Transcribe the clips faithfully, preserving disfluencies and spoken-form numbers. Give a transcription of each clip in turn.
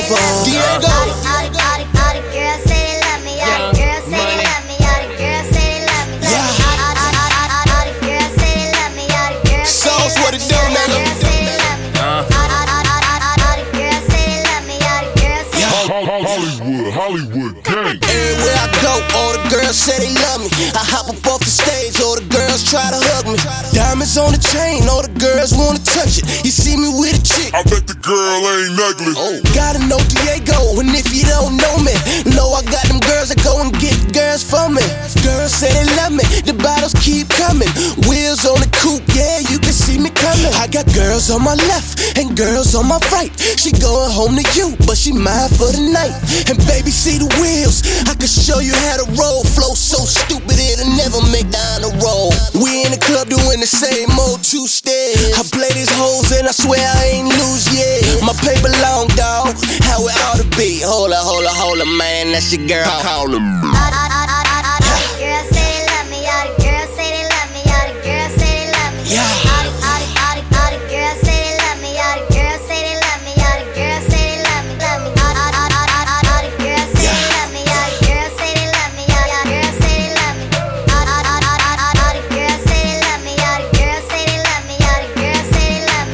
over. Diego. All the, all the, all the, all the girls say they love me. All the girls say they love me. All the girls say they love me. Yeah. All, all, all, all, all, all the girls say they love me. All the girls say they love me. Sauce, what it do, man? All the girls say they love me. All, all, all, all, all, all the girls say they love me. All the girls say they love me. Hollywood, Hollywood gang. Everywhere I go, all the girls say they love me. I hop up off the stage, all the girls try to hug me. Diamonds on the chain, all the girls wanna touch it. You see me with a chick, I bet the girl ain't ugly. oh, gotta know Diego. And if you don't know me, know I got them girls that go and get girls for me. Girls say they love me, the bottles keep coming. Wheels on the coupe, yeah, you can see me coming. I got girls on my left and girls on my right. She going home to you, but she mine for the night. And baby, see the wheels, I can show you how to roll. Flow so stupid it'll never make down the road. We in the club doing the same old two steps. I play these hoes and I swear I ain't lose yet. My paper long, dog, how it ought to be. Hold up, hold up, hold up, man, that's your girl. Call him. All, all, all, all, all, all the girls say they love me. All the girls say they love me. All the girls say they love me. Yeah. All the, all the, all the, all the girls say they love me. All the girls say they love me. All the girls say they love me. Love me. All, all, all, all, all, all, all the girls say they love me. All the girls say they love me. All the girls say they love me. All, all, all, all, all, all, all the girls say they love me. All the girls say they love me. All the girls say they love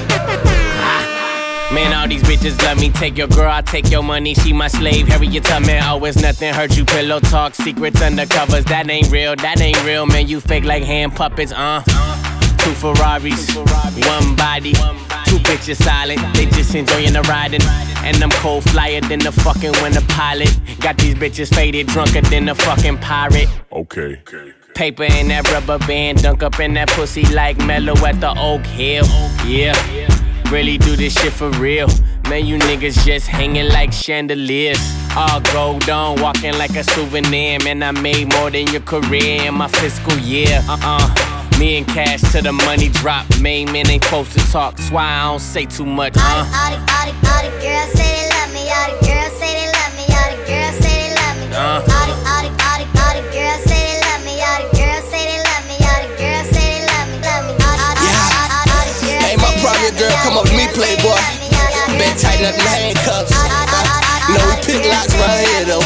me. Man, all these bitches love me. Take your girl, I take your money. She my slave. Harriet Tubman, always nothing hurt you. Pillow talk, secrets undercovers. That ain't real, that ain't real, man. You fake like hand puppets, uh. Two Ferraris, one body, two bitches silent. They just enjoying the riding. And I'm cold flyer than the fucking winter pilot. Got these bitches faded, drunker than a fucking pirate. Okay. Paper in that rubber band, dunk up in that pussy like Mellow at the Oak Hill. Yeah, really do this shit for real. Man, you niggas just hanging like chandeliers. All gold on, walking like a souvenir. Man, I made more than your career in my fiscal year. Uh-uh. Me and Cash till the money drop. Main men ain't supposed to talk, that's why I don't say too much. Uh. All the, all the, all the, all the girls say they love me. All the girls say they love me. All the girls say they love me. Uh. All the, all the, all the, all the girls say they love me. All the girls say they love me. All the girls say they love me. Love me. All, all, all, all, all, all, all the girls. Hey, my problem, girl, come up to me, playboy. Been tighten up the handcuffs. No, we pick locks right here, though.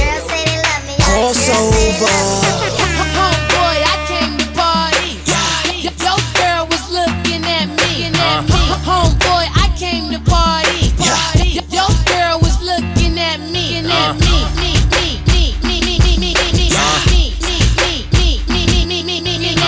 Crossover. Homeboy, I came to party. Your girl was looking at me. Homeboy, I came to party. Your girl was looking at me. Me, me, me, me, me, me, me, me, me, me, me, me, me, me, me, me, me, me, me, me,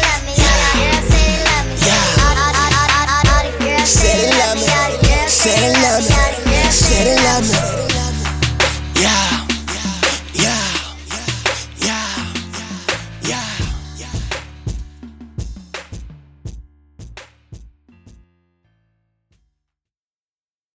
Said it